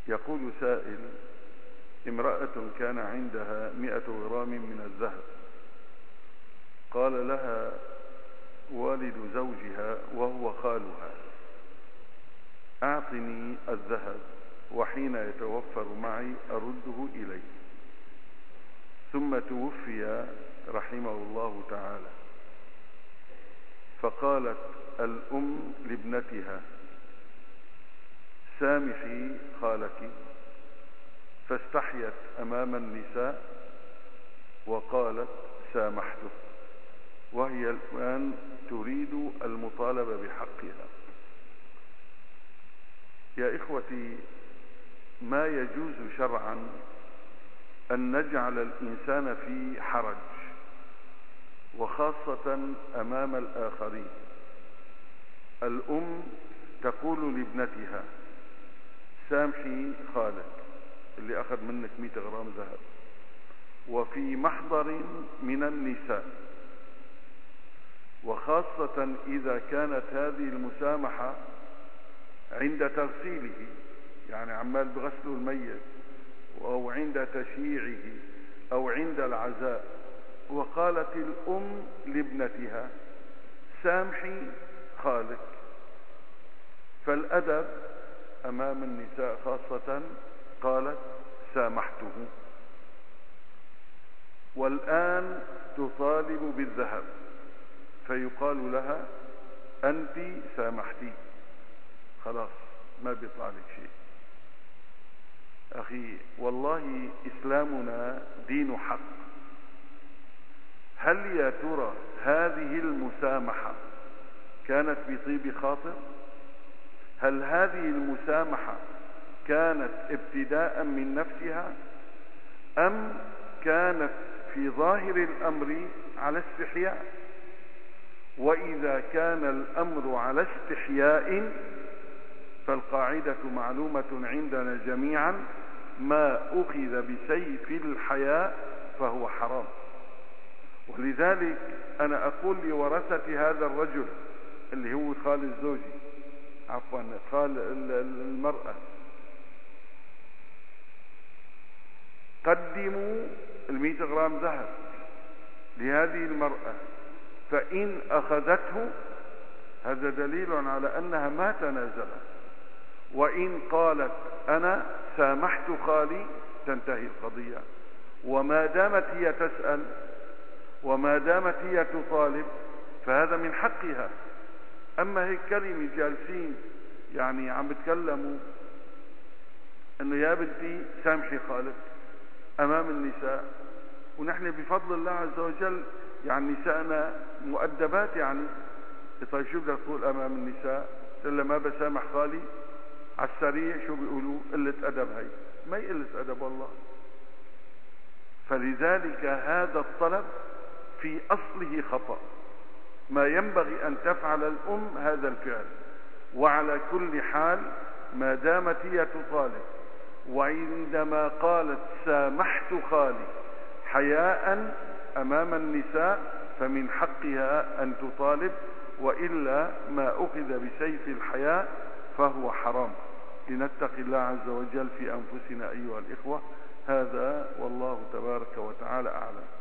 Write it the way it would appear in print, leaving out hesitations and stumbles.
يقول سائل: امرأة كان عندها 100 غرام من الذهب، قال لها والد زوجها وهو خالها: أعطني الذهب وحين يتوفر معي أرده إليك. ثم توفي رحمه الله تعالى. فقالت الأم لابنتها: سامحي خالك، فاستحيت أمام النساء وقالت سامحته، وهي الآن تريد المطالبة بحقها. يا إخوتي، ما يجوز شرعا أن نجعل الإنسان في حرج، وخاصة أمام الآخرين. الأم تقول لابنتها: سامحي خالك اللي أخذ منك 100 غرام ذهب، وفي محضر من النساء، وخاصة إذا كانت هذه المسامحة عند تغسيله، يعني عمال بغسله الميت، أو عند تشييعه، أو عند العزاء. وقالت الأم لابنتها: سامحي خالك. فالأدب أمام النساء خاصة قالت سامحته، والآن تطالب بالذهب، فيقال لها: أنت سامحتي، خلاص ما بيطلع لك شيء. أخي والله إسلامنا دين حق. هل يا ترى هذه المسامحة كانت بطيب خاطر؟ هل هذه المسامحة كانت ابتداء من نفسها، أم كانت في ظاهر الأمر على استحياء؟ وإذا كان الأمر على استحياء فالقاعدة معلومة عندنا جميعا: ما أخذ بسيف الحياء فهو حرام. ولذلك أنا أقول لورثة هذا الرجل اللي هو خال الزوج، عفوا خال المرأة: قدموا 100 غرام ذهب لهذه المرأة، فإن أخذته هذا دليل على أنها ما تنازلت، وإن قالت أنا سامحت خالي تنتهي القضية. وما دامت هي تسأل وما دامت هي تطالب فهذا من حقها. أما هيك كلمة جالسين يعني عم بتكلموا أنه يا بنتي سامحي خالك أمام النساء، ونحن بفضل الله عز وجل يعني نساءنا مؤدبات. يعني طيب شو بدك تقول أمام النساء؟ إلا ما بسامح خالي على السريع، شو بيقولوا؟ قلة أدب. هي ما هي قلة أدب والله. فلذلك هذا الطلب في أصله خطأ. ما ينبغي أن تفعل الأم هذا الفعل. وعلى كل حال ما دامت هي تطالب، وعندما قالت سامحت خالي حياء أمام النساء فمن حقها أن تطالب، وإلا ما أخذ بسيف الحياء فهو حرام. لنتقي الله عز وجل في أنفسنا أيها الإخوة. هذا والله تبارك وتعالى أعلم.